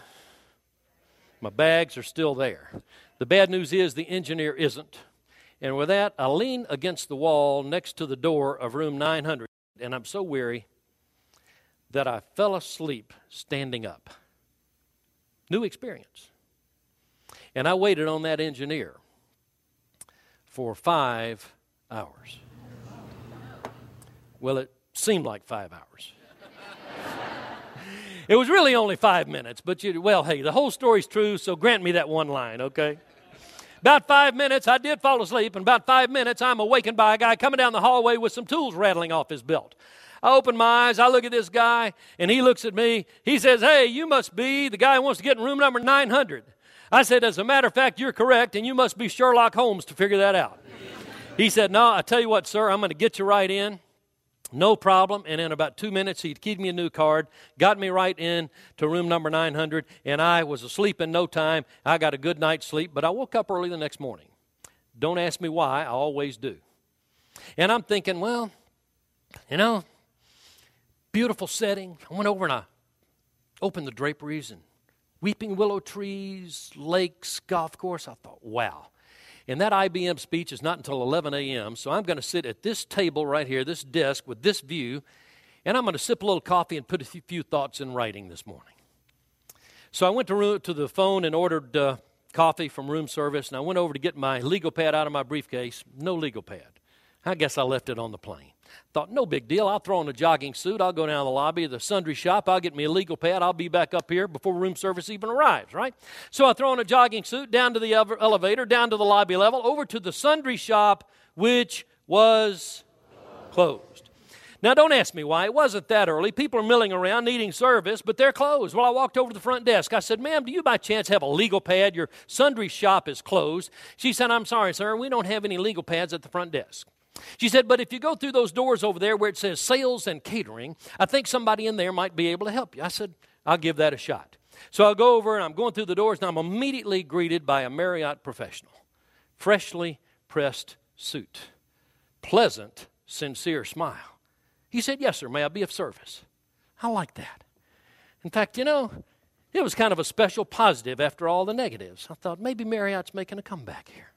D: my bags are still there. The bad news is the engineer isn't. And with that, I lean against the wall next to the door of room nine hundred, and I'm so weary that I fell asleep standing up. New experience. And I waited on that engineer for five hours. Well, it seemed like five hours. It was really only five minutes, but you, well, hey, the whole story's true, so grant me that one line, okay? About five minutes, I did fall asleep, and about five minutes, I'm awakened by a guy coming down the hallway with some tools rattling off his belt. I open my eyes, I look at this guy, and he looks at me. He says, hey, you must be the guy who wants to get in room number nine hundred. I said, as a matter of fact, you're correct, and you must be Sherlock Holmes to figure that out. He said, no, I tell you what, sir, I'm going to get you right in. No problem. And in about two minutes, he keyed me a new card, got me right in to room number nine hundred, and I was asleep in no time. I got a good night's sleep, but I woke up early the next morning. Don't ask me why. I always do. And I'm thinking, well, you know, beautiful setting. I went over and I opened the draperies and weeping willow trees, lakes, golf course. I thought, wow. And that I B M speech is not until eleven a.m., so I'm going to sit at this table right here, this desk with this view, and I'm going to sip a little coffee and put a few thoughts in writing this morning. So I went to, room, to the phone and ordered uh, coffee from room service, and I went over to get my legal pad out of my briefcase. No legal pad. I guess I left it on the plane. Thought, no big deal. I'll throw on a jogging suit. I'll go down to the lobby of the sundry shop. I'll get me a legal pad. I'll be back up here before room service even arrives, right? So I throw on a jogging suit, down to the elevator, down to the lobby level, over to the sundry shop, which was closed. Now, don't ask me why. It wasn't that early. People are milling around needing service, but they're closed. Well, I walked over to the front desk. I said, ma'am, do you by chance have a legal pad? Your sundry shop is closed. She said, I'm sorry, sir. We don't have any legal pads at the front desk. She said, but if you go through those doors over there where it says sales and catering, I think somebody in there might be able to help you. I said, I'll give that a shot. So I go over and I'm going through the doors and I'm immediately greeted by a Marriott professional. Freshly pressed suit. Pleasant, sincere smile. He said, yes, sir, may I be of service? I like that. In fact, you know, it was kind of a special positive after all the negatives. I thought maybe Marriott's making a comeback here.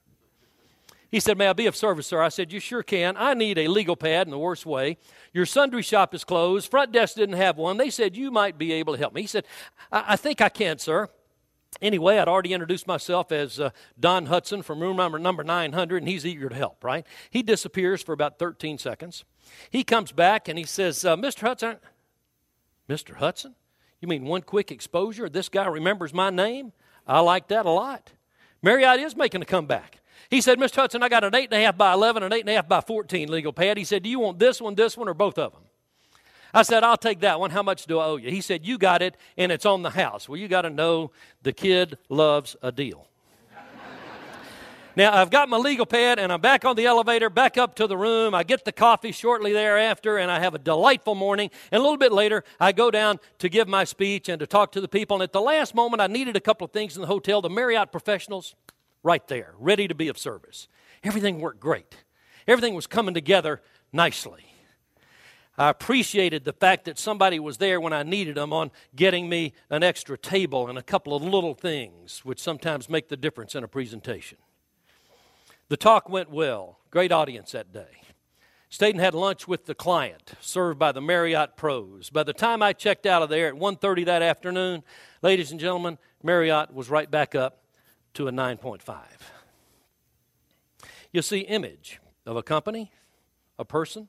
D: He said, may I be of service, sir? I said, you sure can. I need a legal pad in the worst way. Your sundry shop is closed. Front desk didn't have one. They said you might be able to help me. He said, I, I think I can, sir. Anyway, I'd already introduced myself as uh, Don Hudson from room number, number nine hundred, and he's eager to help, right? He disappears for about thirteen seconds. He comes back, and he says, uh, Mister Hudson, Mister Hudson? You mean one quick exposure? This guy remembers my name? I like that a lot. Marriott is making a comeback. He said, Mister Hudson, I got an eight and a half by eleven, an eight and a half by fourteen legal pad. He said, do you want this one, this one, or both of them? I said, I'll take that one. How much do I owe you? He said, you got it, and it's on the house. Well, you got to know the kid loves a deal. Now, I've got my legal pad, and I'm back on the elevator, back up to the room. I get the coffee shortly thereafter, and I have a delightful morning. And a little bit later, I go down to give my speech and to talk to the people. And at the last moment, I needed a couple of things in the hotel. The Marriott professionals, right there, ready to be of service. Everything worked great. Everything was coming together nicely. I appreciated the fact that somebody was there when I needed them on getting me an extra table and a couple of little things which sometimes make the difference in a presentation. The talk went well. Great audience that day. Stayed and had lunch with the client, served by the Marriott pros. By the time I checked out of there at one thirty that afternoon, ladies and gentlemen, Marriott was right back up to a nine point five. You see, image of a company, a person,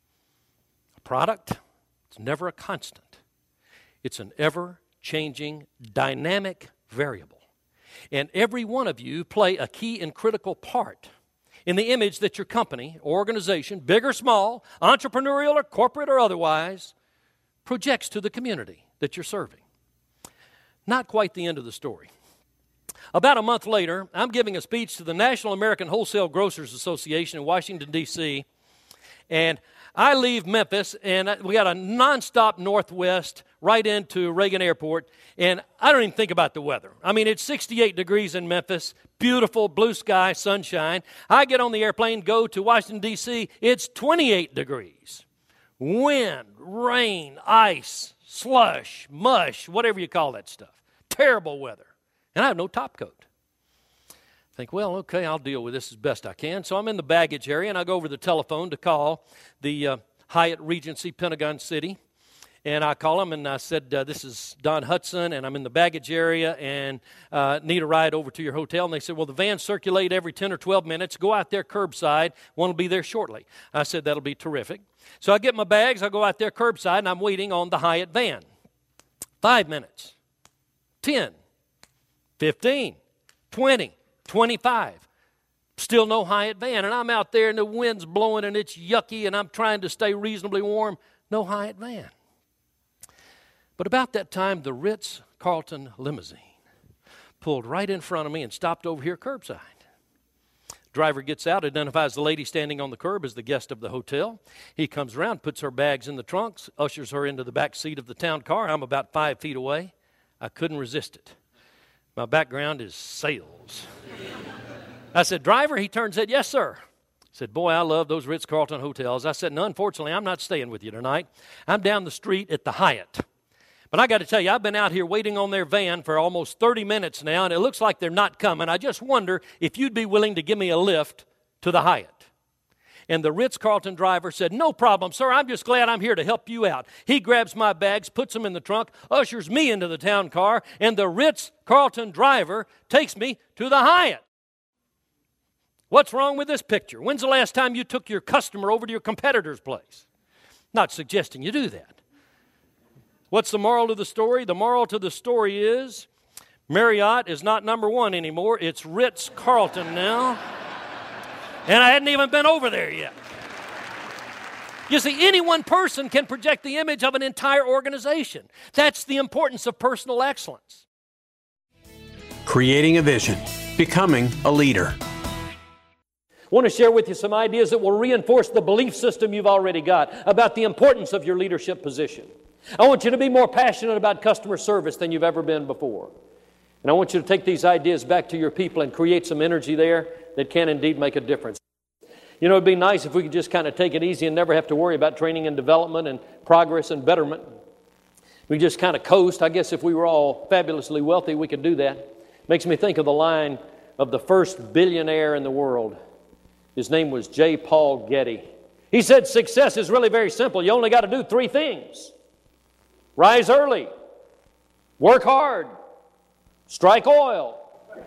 D: a product, it's never a constant. It's an ever-changing, dynamic variable. And every one of you play a key and critical part in the image that your company or organization, big or small, entrepreneurial or corporate or otherwise, projects to the community that you're serving. Not quite the end of the story. About a month later, I'm giving a speech to the National American Wholesale Grocers Association in Washington, D C, and I leave Memphis, and we got a nonstop northwest right into Reagan Airport, and I don't even think about the weather. I mean, it's sixty-eight degrees in Memphis, beautiful blue sky, sunshine. I get on the airplane, go to Washington, D C, it's twenty-eight degrees. Wind, rain, ice, slush, mush, whatever you call that stuff. Terrible weather. And I have no top coat. Think, well, okay, I'll deal with this as best I can. So I'm in the baggage area, and I go over the telephone to call the uh, Hyatt Regency, Pentagon City. And I call them, and I said, uh, this is Don Hudson, and I'm in the baggage area, and uh, need a ride over to your hotel. And they said, well, the vans circulate every ten or twelve minutes. Go out there curbside. One will be there shortly. I said, that'll be terrific. So I get my bags. I go out there curbside, and I'm waiting on the Hyatt van. Five minutes. Ten. Fifteen. Twenty. twenty-five. Still no Hyatt van. And I'm out there and the wind's blowing and it's yucky and I'm trying to stay reasonably warm. No Hyatt van. But about that time, the Ritz-Carlton limousine pulled right in front of me and stopped over here curbside. Driver gets out, identifies the lady standing on the curb as the guest of the hotel. He comes around, puts her bags in the trunks, ushers her into the back seat of the town car. I'm about five feet away. I couldn't resist it. My background is sales. I said, driver? He turned and said, yes, sir. I said, boy, I love those Ritz-Carlton hotels. I said, no, unfortunately, I'm not staying with you tonight. I'm down the street at the Hyatt. But I got to tell you, I've been out here waiting on their van for almost thirty minutes now, and it looks like they're not coming. I just wonder if you'd be willing to give me a lift to the Hyatt. And the Ritz-Carlton driver said, no problem, sir. I'm just glad I'm here to help you out. He grabs my bags, puts them in the trunk, ushers me into the town car, and the Ritz-Carlton driver takes me to the Hyatt. What's wrong with this picture? When's the last time you took your customer over to your competitor's place? Not suggesting you do that. What's the moral of the story? The moral to the story is Marriott is not number one anymore. It's Ritz-Carlton now. And I hadn't even been over there yet. You see, any one person can project the image of an entire organization. That's the importance of personal excellence.
B: Creating a vision, becoming a leader.
D: I want to share with you some ideas that will reinforce the belief system you've already got about the importance of your leadership position. I want you to be more passionate about customer service than you've ever been before. And I want you to take these ideas back to your people and create some energy there that can indeed make a difference. You know, it'd be nice if we could just kind of take it easy and never have to worry about training and development and progress and betterment. We just kind of coast. I guess if we were all fabulously wealthy, we could do that. Makes me think of the line of the first billionaire in the world. His name was J. Paul Getty. He said success is really very simple. You only got to do three things. Rise early. Work hard. Strike oil.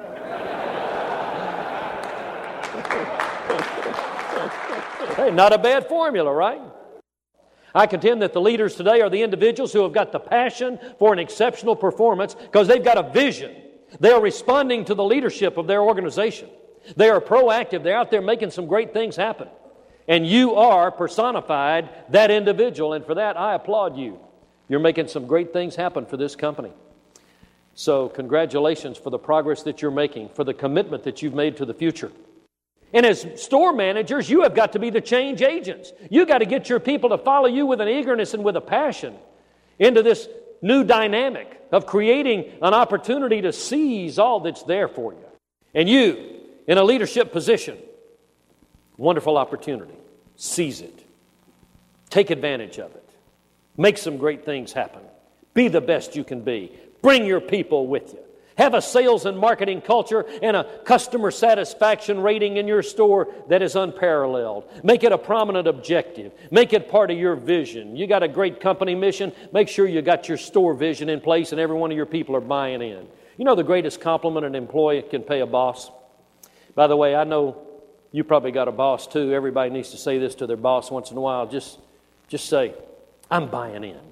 D: Hey, not a bad formula, right? I contend that the leaders today are the individuals who have got the passion for an exceptional performance because they've got a vision. They are responding to the leadership of their organization. They are proactive. They're out there making some great things happen. And you are personified that individual, and for that I applaud you. You're making some great things happen for this company. So congratulations for the progress that you're making, for the commitment that you've made to the future. And as store managers, you have got to be the change agents. You've got to get your people to follow you with an eagerness and with a passion into this new dynamic of creating an opportunity to seize all that's there for you. And you, in a leadership position, wonderful opportunity. Seize it. Take advantage of it. Make some great things happen. Be the best you can be. Bring your people with you. Have a sales and marketing culture and a customer satisfaction rating in your store that is unparalleled. Make it a prominent objective. Make it part of your vision. You got a great company mission. Make sure you got your store vision in place and every one of your people are buying in. You know the greatest compliment an employee can pay a boss? By the way, I know you probably got a boss too. Everybody needs to say this to their boss once in a while. Just, just say, I'm buying in.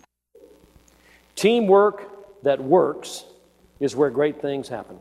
D: Teamwork that works is where great things happen.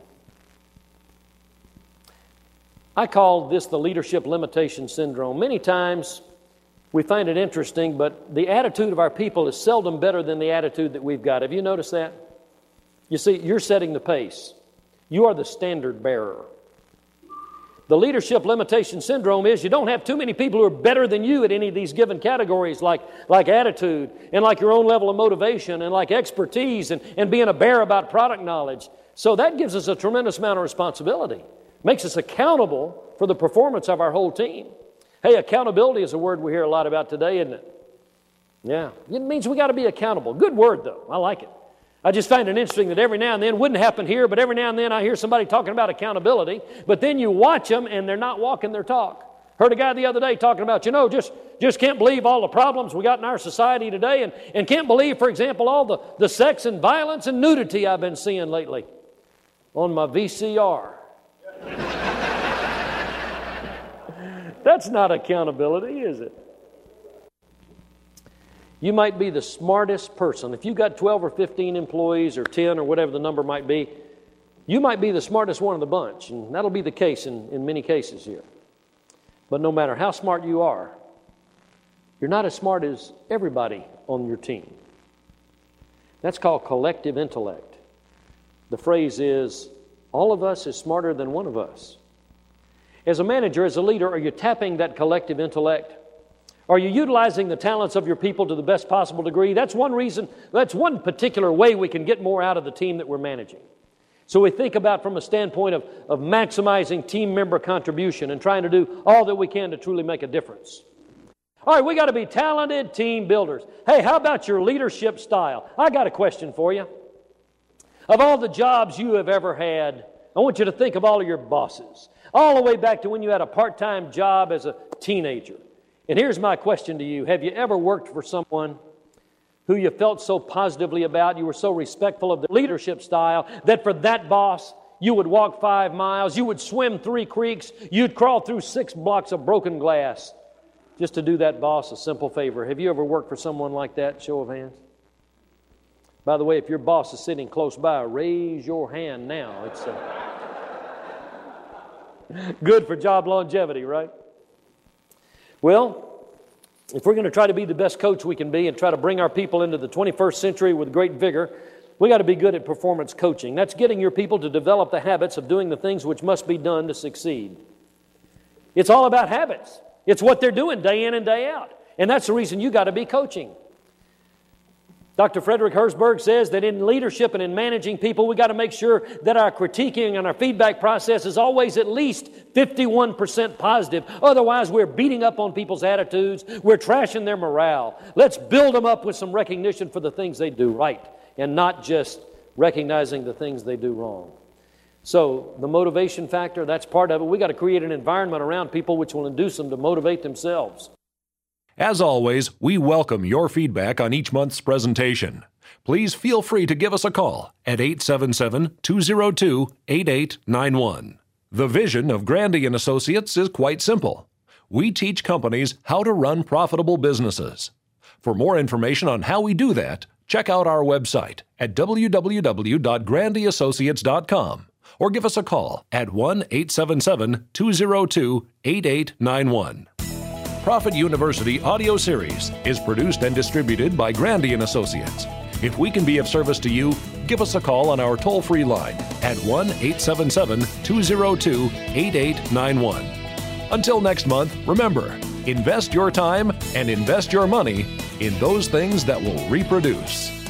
D: I call this the leadership limitation syndrome. Many times we find it interesting, but the attitude of our people is seldom better than the attitude that we've got. Have you noticed that? You see, you're setting the pace. You are the standard bearer. The leadership limitation syndrome is you don't have too many people who are better than you at any of these given categories like, like attitude and like your own level of motivation and like expertise and, and being a bear about product knowledge. So that gives us a tremendous amount of responsibility. Makes us accountable for the performance of our whole team. Hey, accountability is a word we hear a lot about today, isn't it? Yeah. It means we got to be accountable. Good word, though. I like it. I just find it interesting that every now and then, wouldn't happen here, but every now and then I hear somebody talking about accountability, but then you watch them and they're not walking their talk. Heard a guy the other day talking about, you know, just, just can't believe all the problems we got in our society today and, and can't believe, for example, all the, the sex and violence and nudity I've been seeing lately on my V C R. That's not accountability, is it? You might be the smartest person. If you've got twelve or fifteen employees or ten or whatever the number might be, you might be the smartest one of the bunch. And that'll be the case in, in many cases here. But no matter how smart you are, you're not as smart as everybody on your team. That's called collective intellect. The phrase is, all of us is smarter than one of us. As a manager, as a leader, are you tapping that collective intellect? Are you utilizing the talents of your people to the best possible degree? That's one reason, that's one particular way we can get more out of the team that we're managing. So we think about from a standpoint of, of maximizing team member contribution and trying to do all that we can to truly make a difference. All right, we got to be talented team builders. Hey, how about your leadership style? I got a question for you. Of all the jobs you have ever had, I want you to think of all of your bosses, all the way back to when you had a part-time job as a teenager. And here's my question to you. Have you ever worked for someone who you felt so positively about, you were so respectful of their leadership style, that for that boss, you would walk five miles, you would swim three creeks, you'd crawl through six blocks of broken glass just to do that boss a simple favor? Have you ever worked for someone like that? Show of hands. By the way, if your boss is sitting close by, raise your hand now. It's uh, good for job longevity, right? Well, if we're going to try to be the best coach we can be and try to bring our people into the twenty-first century with great vigor, we got to be good at performance coaching. That's getting your people to develop the habits of doing the things which must be done to succeed. It's all about habits. It's what they're doing day in and day out. And that's the reason you got to be coaching. Doctor Frederick Herzberg says that in leadership and in managing people, we got to make sure that our critiquing and our feedback process is always at least fifty-one percent positive. Otherwise, we're beating up on people's attitudes. We're trashing their morale. Let's build them up with some recognition for the things they do right and not just recognizing the things they do wrong. So the motivation factor, that's part of it. We got to create an environment around people which will induce them to motivate themselves.
A: As always, we welcome your feedback on each month's presentation. Please feel free to give us a call at eight seven seven, two zero two, eight eight nine one. The vision of Grandy and Associates is quite simple. We teach companies how to run profitable businesses. For more information on how we do that, check out our website at w w w dot grandy associates dot com or give us a call at one eight seven seven, two zero two, eight eight nine one. Profit University audio series is produced and distributed by Grandy and Associates. If we can be of service to you, give us a call on our toll-free line at one eight seven seven, two zero two, eight eight nine one. Until next month, remember, invest your time and invest your money in those things that will reproduce.